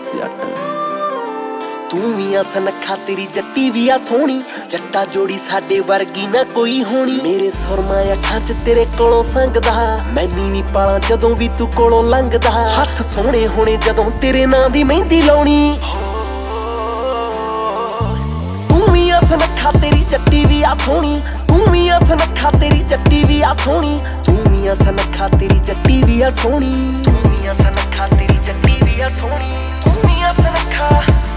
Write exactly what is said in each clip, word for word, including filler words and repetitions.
जट तू भी आ सनखा तेरी जट्टी भी आ सोहनी जट्टा जोड़ी साडे वर्गी ना कोई होनी मेरे सुरमा अखां च तेरे कोलों संगदा मैनू नी पाला जदों भी तू कोलों लंघदा हत्थ सोहणे होणे जदों तेरे नां दी मेहंदी लाउणी तू भी आ सनखा तेरी जट्टी भी आ सोहनी तू भी आ सनखा तेरी जट्टी भी आ सोहनी तू भी आ सनखा तेरी जट्टी भी आ सोहनी तू भी आ सनखा तेरी जट्टी भी आ सोहनी तू भी आ सनखा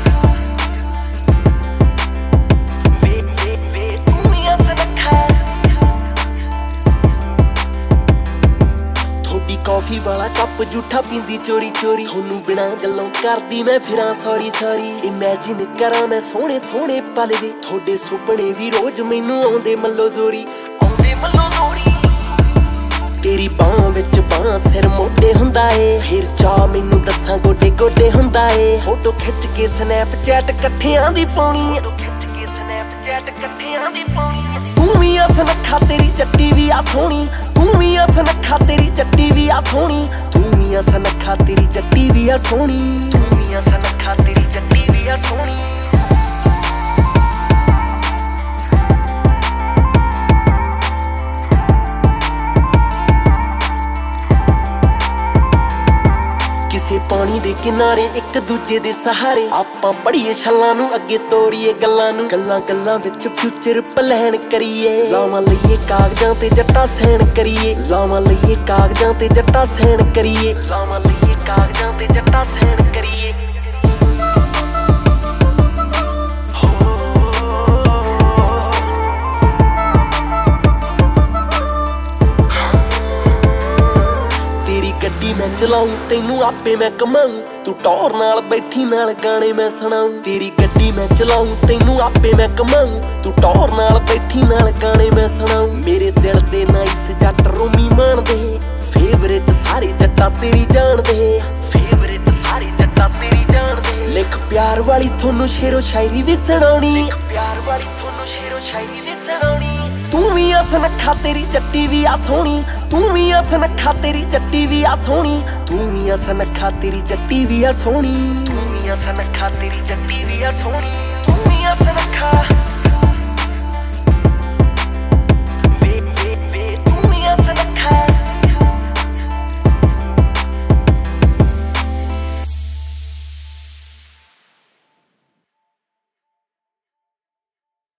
कॉफी वाला कप जूठा पींदी चोरी चोरी थोनू बिना गल्लों करदी मैं फिरां सॉरी सॉरी इमेजिन करा मैं सोहणे सोहणे पल वे थोड़े सुपने भी रोज मैनू आउंदे मल्लो जोरी आउंदे मल्लो जोरी तेरी बांह विच बांह सिर मोढे हुंदा ए फिर चा मैनू दसां गोडे गोडे हुंदा ए फोटो खिच के स्नैपचैट कट्ठियां दी पाउणी फोटो खिच के स्नैपचैट कट्ठियां दी पाउणी तू भी आ सनखा तेरी जट्टी भी आ सोहनी तू भी आ सनखा तेरी जट्टी भी आ सोहनी तू भी आ सनखा तेरी जट्टी भी आ सोहनी तू भी आ सनखा तेरी जट्टी भी आ सोहनी किसे पानी दे किनारे एक दूजे दे सहारे आपां पढ़ीए छल्लां नूं अगे तोरीए गल्लां नूं गल्लां गल्लां विच फ्यूचर प्लान करिए लावां लईए कागजां ते जट्टा सैन करिए लावां लईए कागजां ते जट्टा सैन करिए लावां लईए कागजां ते जट्टा सैन करिए गड्डी मैं चलाऊं तेनू आपे मैं कमाऊं तू टौर नाल बैठी नाल गाने मैं सुनाऊं तेरी गड्डी मैं चलाऊं तेनू आपे मैं कमाऊं तू टौर नाल बैठी नाल गाने मैं सुनाऊं मेरे दिल दे नाइस जट रोमी मानदे फेवरेट सारे जट्टा तेरी जानदे फेवरेट सारे जट्टा तेरी जानदे लिख प्यार वाली थोनू शेरो शायरी भी सुणाउणी लिख प्यार वाली थोनू शेरो शायरी भी सुणाउणी तू भी आ सनखा तेरी जट्टी भी आ सोहनी तू भी आ सनखा तेरी जट्टी भी आ सोहनी तू भी आ सनखा तेरी जट्टी भी आ सोहनी तू भी आ सनखा तेरी जट्टी भी आ सोहनी तू भी आ सनखा